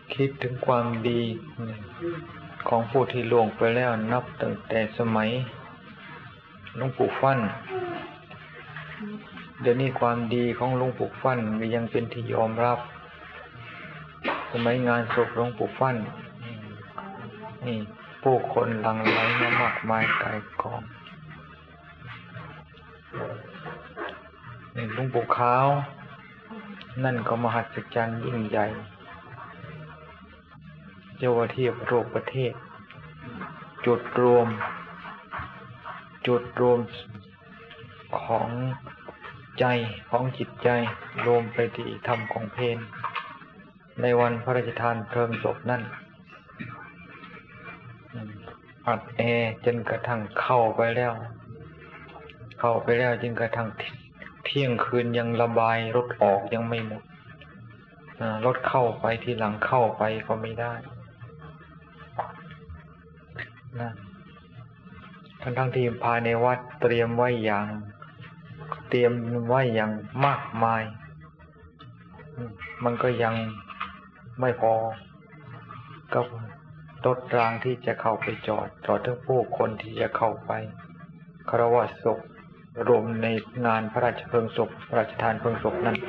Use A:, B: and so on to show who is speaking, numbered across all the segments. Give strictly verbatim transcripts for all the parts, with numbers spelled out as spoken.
A: คิดถึงความดีของผู้ที่ล่วงไปแล้วนับตั้งแต่สมัยหลวงปู่ฟั่นเดี๋ยวนี้ความดีของหลวงปู่ฟั่นก็ยังเป็นที่ยอมรับสมัยงานศพหลวงปู่ฟั่นนี่ผู้คนหลั่งไหลมามากมายกายกองนี่หลวงปู่ขาวนั่นก็มหัศจรรย์ยิ่งใหญ่เจ้าว่าเทียบโลกประเทศจุดรวมจุดรวมของใจของจิตใจรวมไปที่ธรรมของเพลในวันพระราชทานเพลิงศพนั่นอัดแอจนกระทั่งเข้าไปแล้วเข้าไปแล้วจนกระทั่งเที่ยงคืนยังระบายรถออกยังไม่หมดรถเข้าไปทีหลังเข้าไปก็ไม่ได้นั่นทั้งทั้งที่ภายในวัดเตรียมไว้อย่างเตรียมไว้อย่างมากมายมันก็ยังไม่พอกับรถรางที่จะเข้าไปจอดจอดทั้งผู้คนที่จะเข้าไปคารวะศพรวมในงานพระราชเพลิงศพพระราชทานเพลิงศพนั้น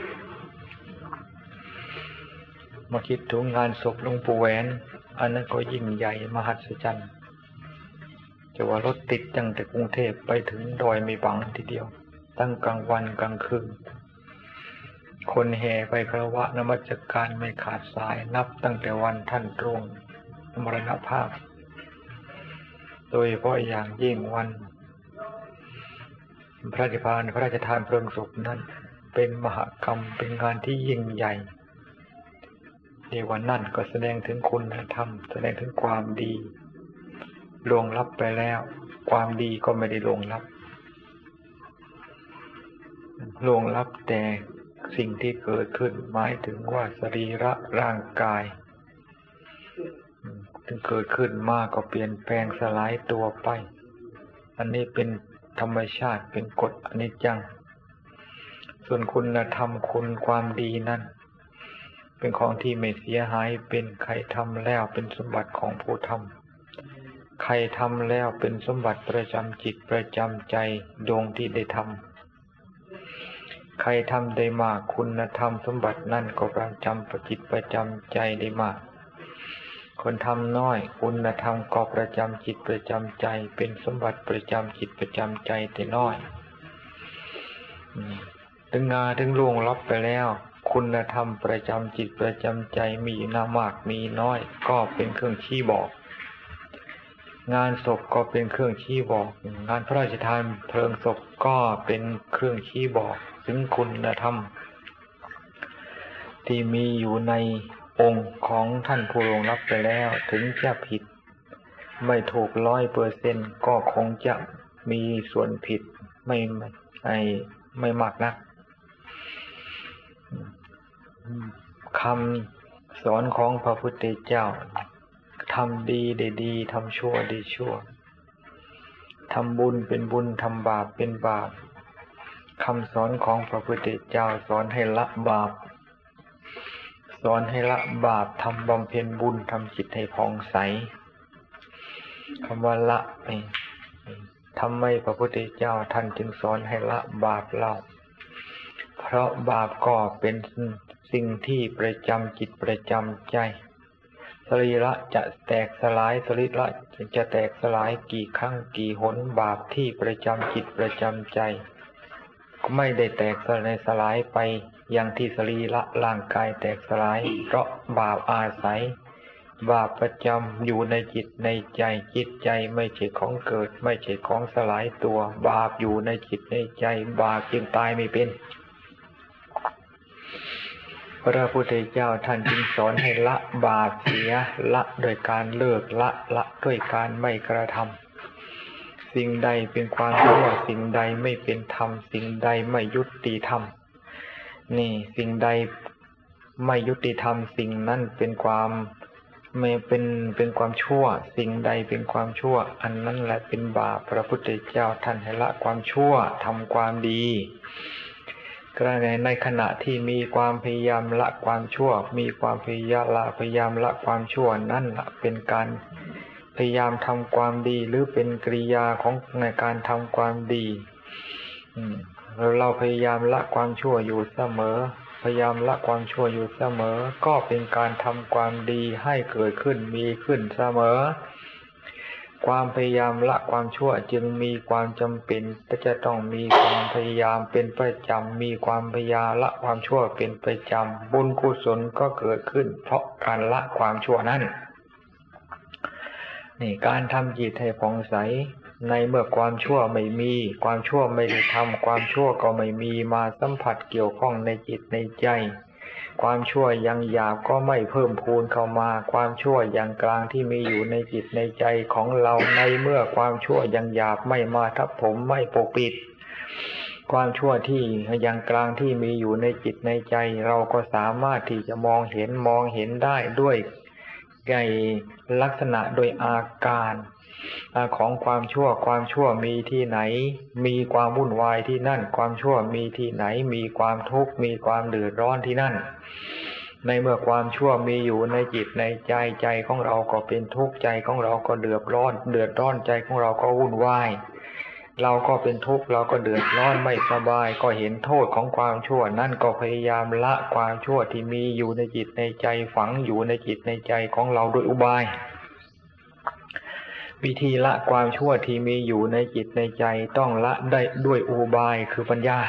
A: มาคิดถึงงานศพหลวงปู่แหวนอันนั้นก็ยิ่งใหญ่มหัศจรรย์จะว่ารถติดตั้งแต่กรุงเทพไปถึงดอยมีบังทีเดียวตั้งกลางวันกลางคืนคนแห่ไปคารวะนมัสการไม่ขาดสายนับตั้งแต่วันท่านร่วงมรณภาพโดยเฉพาะอย่างยิ่งวันพระราชทานพระราชทานเพลิงศพนั้นเป็นมหกรรมเป็นงานที่ยิ่งใหญ่ในวันนั้นก็แสดงถึงคุณธรรมแสดงถึงความดีล่วงลับไปแล้วความดีก็ไม่ได้ล่วงลับล่วงลับแต่สิ่งที่เกิดขึ้นหมายถึงว่าสรีระร่างกายถึงเกิดขึ้นมากก็เปลี่ยนแปลงสลายตัวไปอันนี้เป็นธรรมชาติเป็นกฎอนิจจังส่วนคุณธรรมคุณความดีนั้นเป็นของที่ไม่เสียหายเป็นใครทำแล้วเป็นสมบัติของผู้ทำใครทำแล้วเป็นสมบัติประจำจิตประจำใจดวงที่ได้ทำใครทำได้มากคุณธรรมสมบัตินั่นก็ประจำประจิตประจำใจได้มากคนทำน้อยคุณธรรมก็ประจำจิตประจำใจเป็นสมบัติประจำจิตประจำใจแต่น้อยถึงงาถึงล่วงลับไปแล้วคุณธรรมประจำจิตประจำใจมีน้ามากมีน้อยก็เป็นเครื่องชี้บอกงานศพก็เป็นเครื่องชี้บอกงานพระราชทานเพลิงศพก็เป็นเครื่องชี้บอกถึงคุณธรรมที่มีอยู่ในองค์ของท่านผู้ล่วงลับไปแล้วถึงจะผิดไม่ถูกร้อยเปอร์เซ็นต์ก็คงจะมีส่วนผิดไม่ไม่ไม่มากนักคำสอนของพระพุทธเจ้าทำดีได้ดีทำชั่วได้ชั่วทำบุญเป็นบุญทำบาปเป็นบาปคำสอนของพระพุทธเจ้าสอนให้ละบาปสอนให้ละบาปทำบำเพ็ญบุญทำจิตให้ผ่องใสคำว่าละนี่ทำไมพระพุทธเจ้าท่านจึงสอนให้ละบาปเล่าเพราะบาปก็เป็นสิ่งที่ประจำจิตประจำใจสรีระจะแตกสลายสรีระจะแตกสลายกี่ครั้งกี่หนบาปที่ประจำจิตประจำใจก็ไม่ได้แตกสลายสลายไปอย่างที่สรีระร่างกายแตกสลายเพราะบาปอาศัยบาปประจำอยู่ในจิตในใจจิตใจไม่ใช่ของเกิดไม่ใช่ของสลายตัวบาปอยู่ในจิตในใจบาปจึงตายไม่เป็นพระพุทธเจ้าท่านจึงสอนให้ละบาปเสียละโดยการเลิกละละด้วยการไม่กระทำสิ่งใดเป็นความชั่วสิ่งใดไม่เป็นธรรมสิ่งใดไม่ยุติธรรมนี่สิ่งใดไม่ยุติธรรมสิ่งนั้นเป็นความไม่เป็นเป็นความชั่วสิ่งใดเป็นความชั่วอันนั้นแหละเป็นบาปพระพุทธเจ้าท่านให้ละความชั่วทำความดีก็ในขณะที่มีความพยายามละความชั่วมีความพยายามละพยายามละความชั่วนั่นเป็นการพยายามทำความดีหรือเป็นกริยาของในการทำความดีเราพยายามละความชั่วอยู่เสมอพยายามละความชั่วอยู่เสมอก็เป็นการทำความดีให้เกิดขึ้นมีขึ้นเสมอความพยายามละความชั่วจึงมีความจำเป็นที่จะต้องมีความพยายามเป็นประจำมีความพยายามละความชั่วเป็นประจำบุญกุศลก็เกิดขึ้นเพราะการละความชั่วนั้นนี่การทำจิตให้ผ่องใสในเมื่อความชั่วไม่มีความชั่วไม่ได้ทำความชั่วก็ไม่มีมาสัมผัสเกี่ยวข้องในจิตในใจความชั่วยังหยาบก็ไม่เพิ่มพูนเข้ามาความชั่วอย่างกลางที่มีอยู่ในจิตในใจของเราในเมื่อความชั่วยังหยาบไม่มาทับถมไม่ปกปิดความชั่วที่อย่างกลางที่มีอยู่ในจิตในใจเราก็สามารถที่จะมองเห็นมองเห็นได้ด้วยไงลักษณะโดยอาการของความชั่วความชั่วมีที่ไหนมีความวุ่นวายที่นั่นความชั่วมีที่ไหนมีความทุกข์มีความเดือดร้อนที่นั่นในเมื่อความชั่วมีอยู่ในจิตในใจใจของเราก็เป็นทุกข์ใจของเราก็เดือดร้อนเดือดร้อนใจของเราก็วุ่นวายเราก็เป็นทุกข์เราก็เดือดร้อนไม่สบายก็เห็นโทษของความชั่วนั่นก็พยายามละความชั่วที่มีอยู่ในจิตในใจฝังอยู่ในจิตในใจของเราโดยอุบายวิธีละความชั่วที่มีอยู่ในจิตในใจต้องละได้ด้วยอุบายคือปัญญา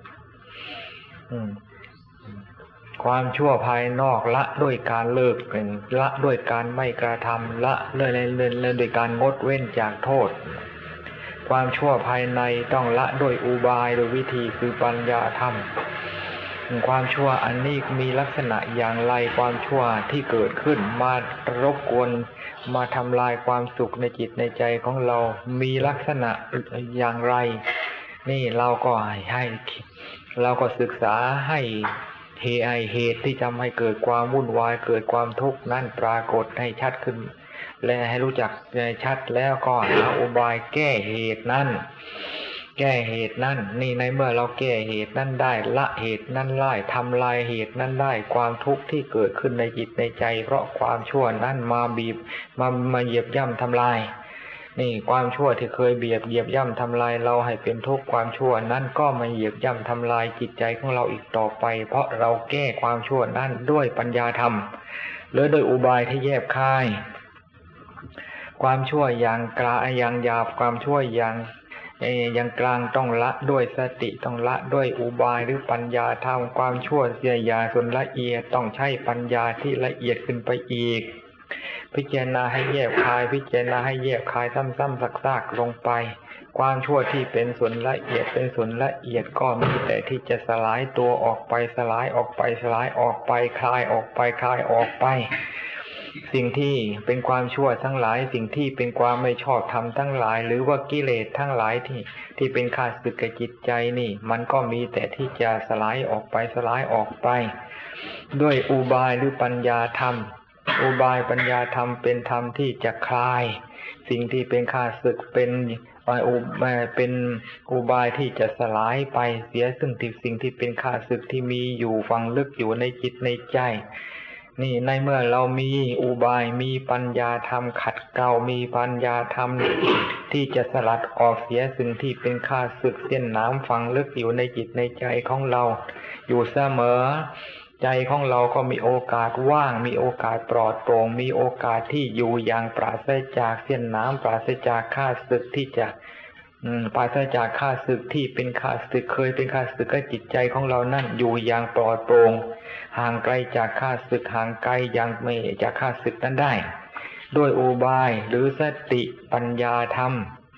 A: ความชั่วภายนอกละด้วยการเลิกละด้วยการไม่กระทำละเลยเลยด้วยการงดเว้นจากโทษความชั่วภายในต้องละด้วยอุบายโดยวิธีคือปัญญาธรรมความชั่วอันนี้มีลักษณะอย่างไรความชั่วที่เกิดขึ้นมารบกวนมาทำลายความสุขในจิตในใจของเรามีลักษณะอย่างไรนี่เราก็ให้เราก็ศึกษาให้เหตุที่ทำให้เกิดความวุ่นวายเกิดความทุกข์นั้นปรากฏให้ชัดขึ้นและให้รู้จักชัดแล้วก็หาอุบายแก้เหตุนั้นแก้เหตุนั้นนี่ในเมื่อเราแก้เหตุนั้นได้ละเหตุนั้นได้ทำลายเหตุนั้นได้ความทุกข์ที่เกิดขึ้นในจิตในใจเพราะความชั่วนั้นมาบีบมามาเหยียบย่ำทำลายนี่ความชั่วที่เคยเบียดเหยียบย่ำทำลายเราให้เป็นทุกข์ความชั่วนั้นก็มาเหยียบย่ำทำลายจิตใจของเราอีกต่อไปเพราะเราแก้ความชั่วนั้นด้วยปัญญาธรรมหรือโดยอุบายที่แยบคายความชั่วอย่างกลางอย่างหยาบความชั่วอย่างอย่างกลางต้องละด้วยสติต้องละด้วยอุบายหรือปัญญาธรรมความชั่วเสียยาส่วนละเอียดต้องใช้ปัญญาที่ละเอียดขึ้นไปอีกพิจารณาให้แยบคายพิจารณาให้แยบคายซ้ำๆซากๆลงไปความชั่วที่เป็นส่วนละเอียดเป็นส่วนละเอียดก็มีแต่ที่จะสลายตัวออกไปสลายออกไปสลายออกไปคลายออกไปคลายออกไปสิ่งที่เป็นความชั่วทั้งหลายสิ่งที่เป็นความไม่ชอบธรรมทั้งหลายหรือว่ากิเลสทั้งหลายที่ที่เป็นข้าศึกกับจิตใจนี่มันก็มีแต่ที่จะสลายออกไปสลายออกไปด้วยอุบายหรือปัญญาธรรมอุบายปัญญาธรรมเป็นธรรมที่จะคลายสิ่งที่เป็นข้าศึกเป็นอุบายเป็นอุบายที่จะสลายไปเสียซึ่งสิ่งที่เป็นข้าศึกที่มีอยู่ฝังลึกอยู่ในจิตในใจนี่ในเมื่อเรามีอุบายมีปัญญาธรรมขัดเกลามีปัญญาธรรมที่จะสลัดออกเสียสิ่งที่เป็นข้าศึกเส้นน้ำฝังลึกอยู่ในจิตในใจของเราอยู่เสมอใจของเราก็มีโอกาสว่างมีโอกาสปลอดโปร่งมีโอกาสที่อยู่อย่างปราศจากเส้นน้ำปราศจากข้าศึกที่จะปราศจากข้าศึกที่เป็นข้าศึกเคยเป็นข้าศึกกับจิตใจของเรานั่นอยู่อย่างปลอดโปร่งห่างไกลจากข้าศึกห่างไกลอย่างไม่จากข้าศึกนั้นได้ด้วยอุบายหรือสติปัญญาธรรม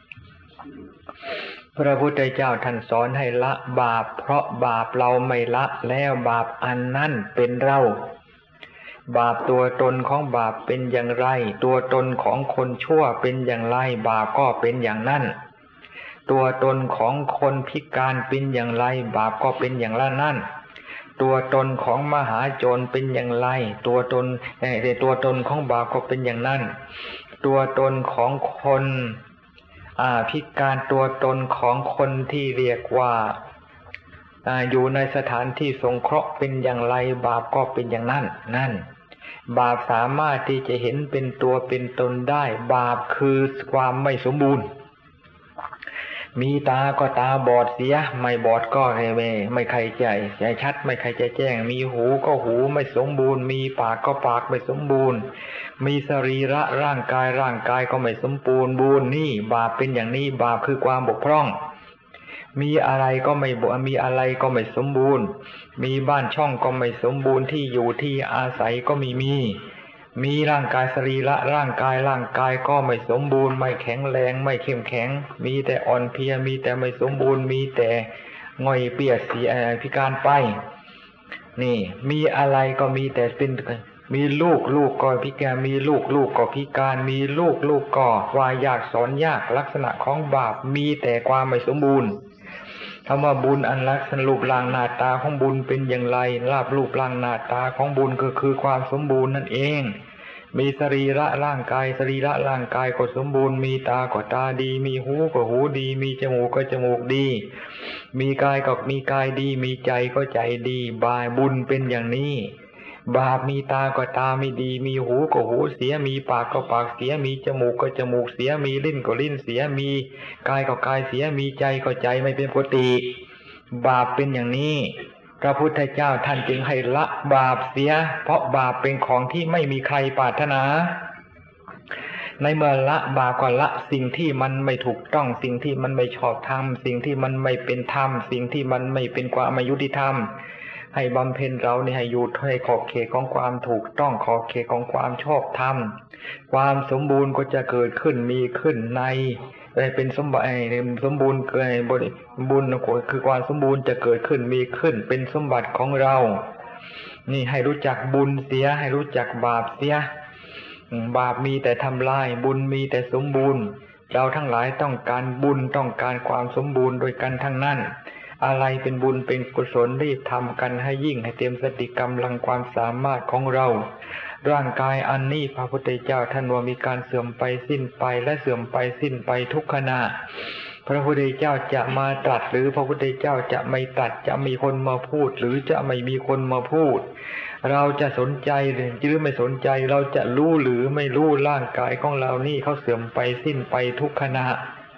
A: พระพุทธเจ้าท่านสอนให้ละบาปเพราะบาปเราไม่ละแล้วบาปอันนั้นเป็นเราบาปตัวตนของบาปเป็นอย่างไรตัวตนของคนชั่วเป็นอย่างไรบาปก็เป็นอย่างนั้นตัวตนของคนพิการเป็นอย่างไรบาปก็เป็นอย่างนั้นตัวตนของมหาโจรเป็นอย่างไรตัวตนแต่ตัวตนของบาปก็เป็นอย่างนั้นตัวตนของคนอ่าพิการตัวตนของคนที่เรียกว่าอยู่ในสถานที่สงเคราะห์เป็นอย่างไรบาปก็เป็นอย่างนั้นนั่นบาปสามารถที่จะเห็นเป็นตัวเป็นตนได้บาปคือความไม่สมบูรณ์มีตาก็ตาบอดเสียไม่บอดก็ไม่ไม่ใครใจใจชัดไม่ใครใจแจ้งมีหูก็หูไม่สมบูรณ์มีปากก็ปากไม่สมบูรณ์มีสรีระร่างกายร่างกายก็ไม่สมบูรณ์บูรณ์นี่บาปเป็นอย่างนี้บาปคือความบกพร่องมีอะไรก็ไม่บมีอะไรก็ไม่สมบูรณ์มีบ้านช่องก็ไม่สมบูรณ์ที่อยู่ที่อาศัยก็ไม่มีมีร่างกายสรีระร่างกายร่างกายก็ไม่สมบูรณ์ไม่แข็งแรงไม่เข้มแข็งมีแต่อ่อนเพลียมีแต่ไม่สมบูรณ์มีแต่ง่อยเปียกเสียพิการไปนี่มีอะไรก็มีแต่เป็นมีลูกลูกก็พิการมีลูกลูกก็พิการมีลูกลูกก็วายากสอนยากลักษณะของบาปมีแต่ความไม่สมบูรณ์คำว่าบุญอันลักษณะรูปร่างหน้าตาของบุญเป็นอย่างไรลาภรูปร่างหน้าตาของบุญก็คือความสมบูรณ์นั่นเองมีสรีระร่างกายสรีระร่างกายก็สมบูรณ์มีตาก็ตาดีมีหูก็หูดีมีจมูกก็จมูกดีมีกายก็มีกายดีมีใจก็ใจดีบาปบุญเป็นอย่างนี้บาปมีตาก็ตาไม่ดีมีหูก็หูเสียมีปากก็ปากเสียมีจมูกก็จมูกเสียมีลิ้นก็ลิ้นเสียมีกายก็กายเสียมีใจก็ใจไม่เป็นปกติบาปเป็นอย่างนี้พระพุทธเจ้าท่านจึงให้ละบาปเสียเพราะบาปเป็นของที่ไม่มีใครปรารถนาในเมื่อละบาปก็ละสิ่งที่มันไม่ถูกต้องสิ่งที่มันไม่ชอบธรรมสิ่งที่มันไม่เป็นธรรมสิ่งที่มันไม่เป็นความไม่ยุติธรรมให้บำเพ็ญเราเนี่ยให้อยู่ในขอบเขตของความถูกต้องขอบเขตของความชอบธรรมความสมบูรณ์ก็จะเกิดขึ้นมีขึ้นในเป็นสมบัติสมบูรณ์เกิดบริบูรณ์คือความสมบูรณ์จะเกิดขึ้นมีขึ้นเป็นสมบัติของเรานี่ให้รู้จักบุญเสียให้รู้จักบาปเสียบาปมีแต่ทำลายบุญมีแต่สมบูรณ์เราทั้งหลายต้องการบุญต้องการความสมบูรณ์โดยกันทั้งนั้นอะไรเป็นบุญเป็นกุศลรีบทำกันให้ยิ่งให้เต็มสติกำลังความสามารถของเราร่างกายอันนี้พระพุทธเจ้าท่านว่ามีการเสื่อมไปสิ้นไปและเสื่อมไปสิ้นไปทุกขณะพระพุทธเจ้าจะมาตรัสหรือพระพุทธเจ้าจะไม่ตรัสจะมีคนมาพูดหรือจะไม่มีคนมาพูดเราจะสนใจหรือไม่สนใจเราจะรู้หรือไม่รู้ร่างกายของเรานี่เขาเสื่อมไปสิ้นไปทุกขณะ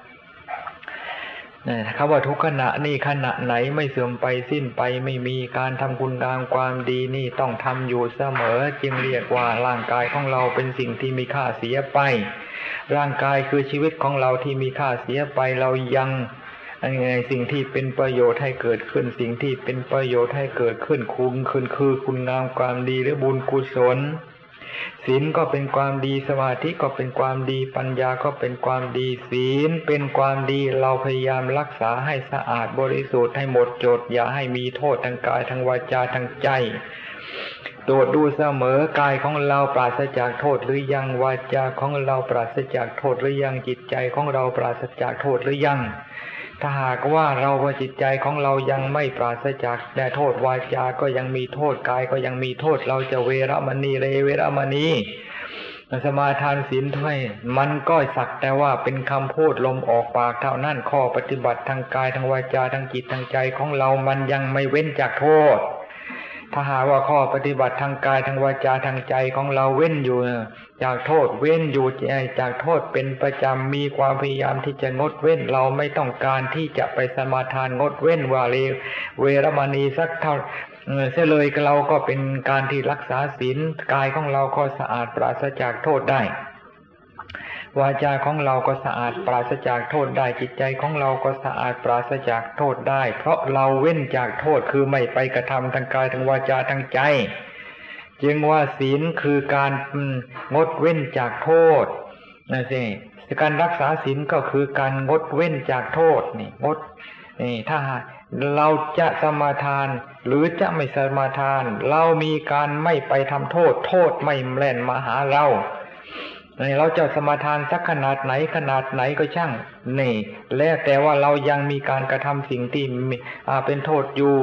A: คำว่าทุกขณะนี่ขณะไหนไม่เสื่อมไปสิ้นไปไม่มีการทำคุณงามความดีนี่ต้องทำอยู่เสมอจึงเรียกว่าร่างกายของเราเป็นสิ่งที่มีค่าเสียไปร่างกายคือชีวิตของเราที่มีค่าเสียไปเรายังไงสิ่งที่เป็นประโยชน์ให้เกิดขึ้นสิ่งที่เป็นประโยชน์ให้เกิดขึ้นคุณคือคือคุณงามความดีหรือบุญกุศลศีลก็เป็นความดีสมาธิก็เป็นความดีปัญญาก็เป็นความดีศีลเป็นความดีเราพยายามรักษาให้สะอาดบริสุทธิ์ให้หมดจดอย่าให้มีโทษทางกายทางวาจาทางใจตรวจดูเสมอกายของเราปราศจากโทษหรือยังวาจาของเราปราศจากโทษหรือยังจิตใจของเราปราศจากโทษหรือยังถ้าหากว่าเราว่าจิตใจของเรายังไม่ปราศจากแต่โทษวาจาก็ยังมีโทษกายก็ยังมีโทษเราจะเวรมณีเรเวรมณีสมาทานศีลถ้วยมันก็สักแต่ว่าเป็นคำพูดลมออกปากเท่านั้นข้อปฏิบัติทางกายทางวาจาทางจิตทางใจของเรามันยังไม่เว้นจากโทษถ้าหากว่าข้อปฏิบัติทางกายทางวาจาทางใจของเราเว้นอยู่จากโทษเว้นอยู่จากโทษเป็นประจำมีความพยายามที่จะงดเว้นเราไม่ต้องการที่จะไปสมาทานงดเว้นว่าเวรมณีสักเท่าเสียเลยเราก็เป็นการที่รักษาศีลกายของเราก็สะอาดปราศจากโทษได้วาจาของเราก็สะอาดปราศจากโทษได้จิตใจของเราก็สะอาดปราศจากโทษได้เพราะเราเว้นจากโทษคือไม่ไปกระทำทางกายทางวาจาทางใจจึงว่าศีลคือการงดเว้นจากโทษนะสิการรักษาศีลก็คือการงดเว้นจากโทษนี่งดนี่ถ้าเราจะสมาทานหรือจะไม่สมาทานเรามีการไม่ไปทำโทษโทษไม่แล่นมาหาเราเราจะสมาทานสักขนาดไหนขนาดไหนก็ช่างนี่แล้วแต่ว่าเรายังมีการกระทำสิ่งที่เป็นโทษอยู่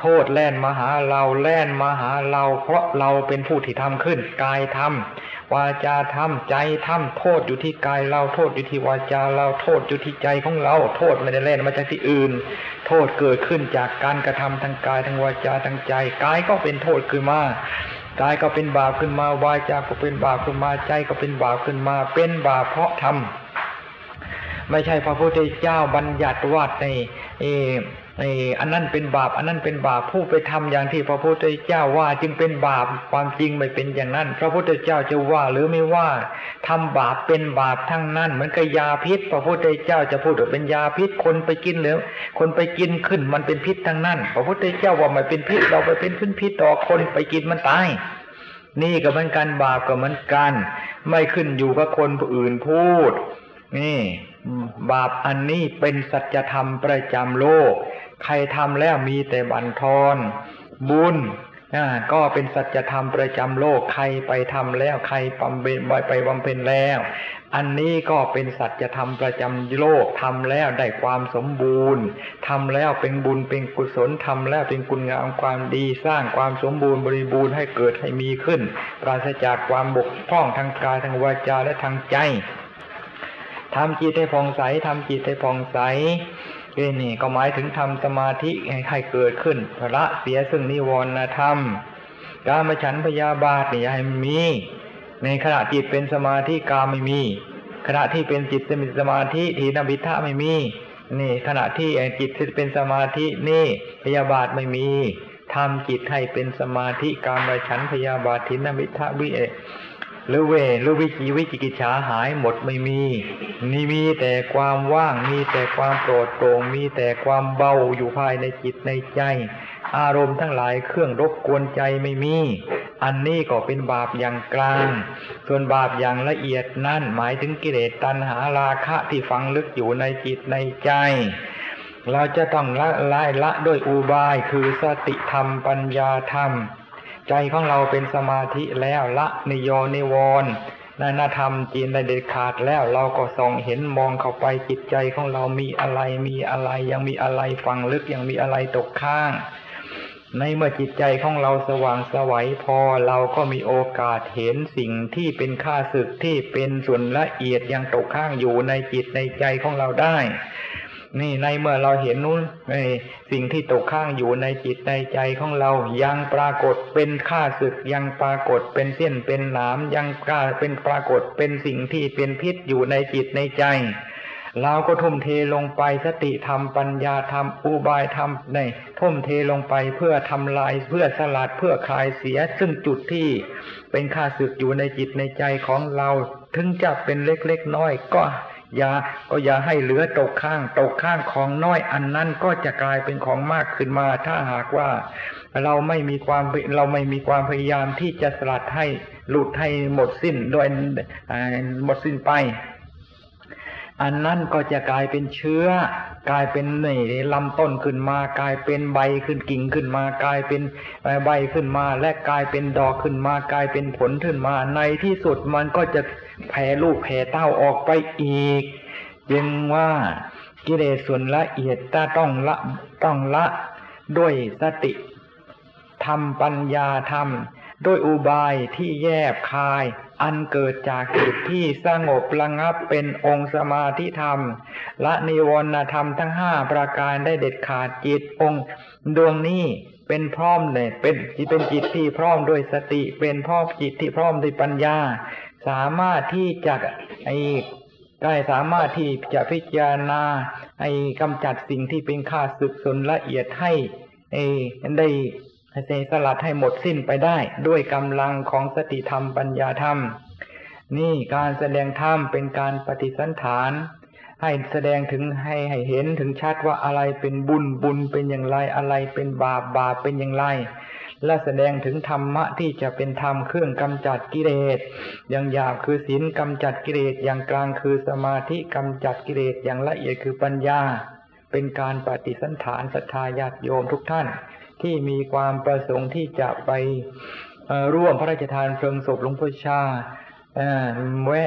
A: โทษแล่นมาหาเราแล่นมาหาเราเพราะเราเป็นผู้ที่ทำขึ้นกายทำวาจาทำใจทำโทษอยู่ที่กายเราโทษอยู่ที่วาจาเราโทษอยู่ที่ใจของเราโทษไม่ได้แล่นมาจากที่อื่นโทษเกิดขึ้นจากการกระทำทางกายทางวาจาทางใจกายก็เป็นโทษขึ้นมากายก็เป็นบาปขึ้นมาวาจาก็เป็นบาปขึ้นมาใจก็เป็นบาปขึ้นมาเป็นบาปเพราะทำไม่ใช่พระพุทธเจ้าบัญญัติว่าในเอออันนั้นเป็นบาปอันนั้นเป็นบาปผู้ไปทำอย่างที่พระพุทธเจ้าว่าจึงเป็นบาปความจริงไม่เป็นอย่างนั้นพระพุทธเจ้าจะว่าหรือไม่ว่าทำบาปเป็นบาปทั้งนั้นเหมือนกับยาพิษพระพุทธเจ้าจะพูดว่าเป็นยาพิษคนไปกินหรือคนไปกินขึ้นมันเป็นพิษทั้งนั้นพระพุทธเจ้าว่าไม่เป็นพิษเราไปเป็นพิษต่อคนไปกินมันตายนี่ก็เหมือนกันบาปก็เหมือนกันไม่ขึ้นอยู่กับคนผู้อื่นพูดนี่บาปอันนี้เป็นสัจธรรมประจำโลกใครทำแล้วมีแต่บั่นทอนบุญก็เป็นสัจธรรมประจำโลกใครไปทำแล้วใครบำเพ็ญไปบำเพ็ญแล้วอันนี้ก็เป็นสัจธรรมประจำโลกทำแล้วได้ความสมบูรณ์ทำแล้วเป็นบุญเป็นกุศลทำแล้วเป็นคุณงามความดีสร้างความสมบูรณ์บริบูรณ์ให้เกิดให้มีขึ้นปราศจากความบกพร่องทางกายทางวาจาและทางใจทำจิตให้ผ่องใสทำจิตให้ผ่องใสนี่ก็หมายถึงทำสมาธิให้เกิดขึ้นละเสียซึ่งนิวรณธรรมกามฉันท์พยาบาทนี่ให้มีในขณะจิตเป็นสมาธิกามไม่มีขณะที่เป็นจิตเป็นสมาธิถีนมิทธะไม่มีนี่ขณะที่จิตเป็นสมาธินี่พยาบาทไม่มีทำจิตให้เป็นสมาธิกามฉันท์พยาบาทถีนมิทธะวิเอหรือเวหรือวิจิวิจิกิจฉาหายหมดไม่มีนี่มีแต่ความว่างมีแต่ความโปร่งโปร่งมีแต่ความเบาอยู่ภายในจิตในใจอารมณ์ทั้งหลายเครื่องรบกวนใจไม่มีอันนี้ก็เป็นบาปอย่างกลางส่วนบาปอย่างละเอียดนั่นหมายถึงกิเลสตัณหาราคะที่ฝังลึกอยู่ในจิตในใจเราจะต้องละละละด้วยอุบายคือสติธรรมปัญญาธรรมใจของเราเป็นสมาธิแล้วละนิโยนิวรณ์นธรรมจีนได้เด็ดขาดแล้วเราก็ส่องเห็นมองเข้าไปจิตใจของเรามีอะไรมีอะไรยังมีอะไรฝังลึกยังมีอะไรตกข้างในเมื่อจิตใจของเราสว่างไสวพอเราก็มีโอกาสเห็นสิ่งที่เป็นข้าศึกที่เป็นส่วนละเอียดยังตกข้างอยู่ในจิตในใจของเราได้นี่ในเมื่อเราเห็นนู้นสิ่งที่ตกข้างอยู่ในจิตในใจของเรายังปรากฏเป็นข้าศึกยังปรากฏเป็นเส้นเป็นหนามยังกล้าเป็นปรากฏเป็นสิ่งที่เป็นพิษอยู่ในจิตในใจเราก็ทุ่มเทลงไปสติธรรมปัญญาธรรมอุบายธรรมในทุ่มเทลงไปเพื่อทำลายเพื่อสลัดเพื่อคลายเสียซึ่งจุดที่เป็นข้าศึกอยู่ในจิตในใจของเราถึงจะเป็นเล็กๆน้อยก็อย่าก็อย่าให้เหลือตกข้างตกข้างของน้อยอันนั้นก็จะกลายเป็นของมากขึ้นมาถ้าหากว่าเราไม่มีความเราไม่มีความพยายามที่จะสลัดให้หลุดให้หมดสิ้นโดยหมดสิ้นไปอันนั้นก็จะกลายเป็นเชื้อกลายเป็นนี่ลำต้นขึ้นมากลายเป็นใบขึ้นกิ่งขึ้นมากลายเป็นใบขึ้นมาและกลายเป็นดอกขึ้นมากลายเป็นผลขึ้นมาในที่สุดมันก็จะแผ่ลูกแผ่เต้าออกไปอีกจึงว่ากิเลสส่วนละเอียดต้องละต้องละด้วยสติธรรมปัญญาธรรมด้วยอุบายที่แยบคายอันเกิดจากจิตที่สงบระงับเป็นองค์สมาธิธรรมละนิวรณธรรมทั้งห้าประการได้เด็ดขาดจิตองค์ดวงนี้เป็นพร้อมเลยเป็นเป็นจิตที่พร้อมด้วยสติเป็นพร้อมจิตที่พร้อมด้วยปัญญาสามารถที่จะไอ้ได้สามารถที่จะพิจารณาไอ้กำจัดสิ่งที่เป็นข้าศึกส่วนละเอียดให้ไอ้ได้ให้สลัดให้หมดสิ้นไปได้ด้วยกำลังของสติธรรมปัญญาธรรมนี่การแสดงธรรมเป็นการปฏิสันถานให้แสดงถึงให้ให้เห็นถึงชัดว่าอะไรเป็นบุญบุญเป็นอย่างไรอะไรเป็นบาปบาปเป็นอย่างไรและแสดงถึงธรรมะที่จะเป็นธรรมเครื่องกำจัดกิเลสอย่างหยาบคือศีลกำจัดกิเลสอย่างกลางคือสมาธิกำจัดกิเลสอย่างละเอียดคือปัญญาเป็นการปฏิสันถานศรัทธาญาติโยมทุกท่านที่มีความประสงค์ที่จะไปร่วมพระราชทานเพลิงศพหลวงพ่อชาแวะ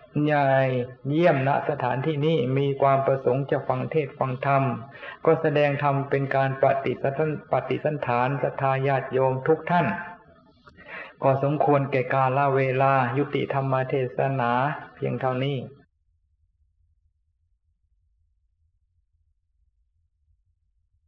A: ยายเยี่ยมณสถานที่นี้มีความประสงค์จะฟังเทศน์ฟังธรรมก็แสดงธรรมเป็นการปฏิสันปฏิสันฐานศรัทธาญาติโยมทุกท่านก็สมควรแก่กาลเวลายุติธรรมเทศนาเพียงเท่านี้